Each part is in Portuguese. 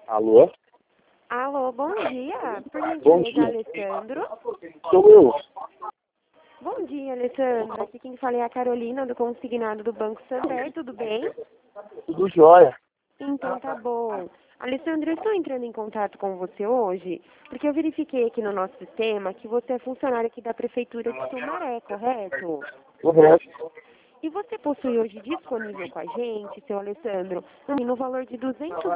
Alô? Alô, bom dia. Por Bom gentileza, dia. Alessandro. Sou eu. Bom dia, Alessandro. Aqui quem fala é a Carolina, do consignado do Banco Santander. Tudo bem? Tudo jóia. Então tá bom. Alessandro, eu estou entrando em contato com você hoje porque eu verifiquei aqui no nosso sistema que você é funcionário aqui da Prefeitura de Sumaré, correto? Correto. E você possui hoje disponível com a gente, seu Alessandro, no valor de R$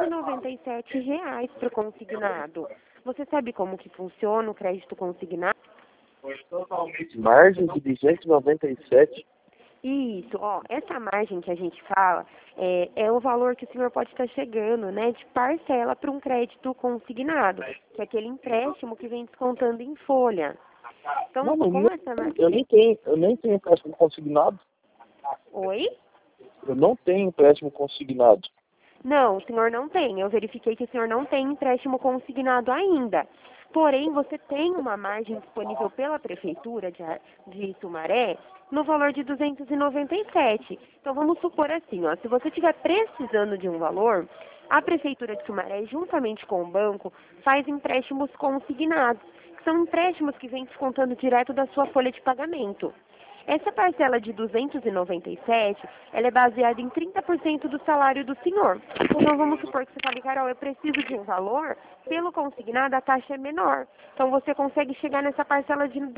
297 para o consignado. Você sabe como que funciona o crédito consignado? Margem de 297. Isso, ó, essa margem que a gente fala é o valor que o senhor pode estar chegando, né, de parcela para um crédito consignado, que é aquele empréstimo que vem descontando em folha. Então, Não, mas com essa eu nem tenho empréstimo consignado. Oi? Eu não tenho empréstimo consignado. Não, o senhor não tem. Eu verifiquei que o senhor não tem empréstimo consignado ainda. Porém, você tem uma margem disponível pela Prefeitura de Sumaré no valor de 297. Então, vamos supor assim, ó, se você estiver precisando de um valor, a Prefeitura de Sumaré, juntamente com o banco, faz empréstimos consignados, que são empréstimos que vêm descontando direto da sua folha de pagamento. Essa parcela de 297, ela é baseada em 30% do salário do senhor. Então, vamos supor que você fale, Carol, eu preciso de um valor, pelo consignado a taxa é menor. Então, você consegue chegar nessa parcela de R$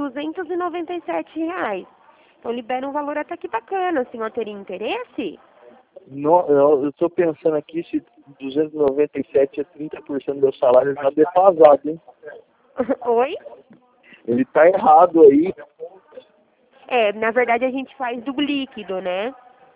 297. Então, libera um valor até que bacana. O senhor teria interesse? Não, eu estou pensando aqui se 297 é 30% do meu salário, já defasado, hein? Oi? Ele tá errado aí. Na verdade, a gente faz do líquido, né?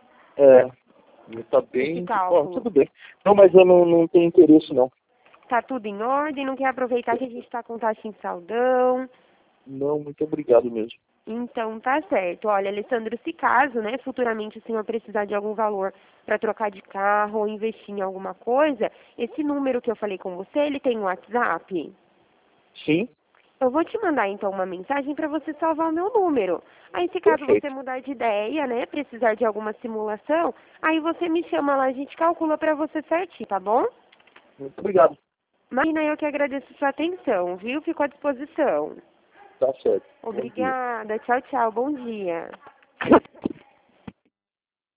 Ele tá Esse bem. Bom, cálculo. tudo bem. Não, mas eu não tenho interesse, não. Tá tudo em ordem, não quer aproveitar que a gente está com taxa em saldão. Não, muito obrigado mesmo. Então, tá certo. Olha, Alessandro, se caso, né, futuramente o senhor precisar de algum valor para trocar de carro ou investir em alguma coisa, esse número que eu falei com você, ele tem um WhatsApp? Sim, Eu vou te mandar, então, uma mensagem para você salvar o meu número. Aí, se caso você perfeito. mudar de ideia, né, precisar de alguma simulação, aí você me chama lá, a gente calcula para você certinho, tá bom? Muito obrigado. Marina, eu que agradeço a sua atenção, viu? Fico à disposição. Tá certo. Bom dia. Obrigada. Tchau, tchau. Bom dia.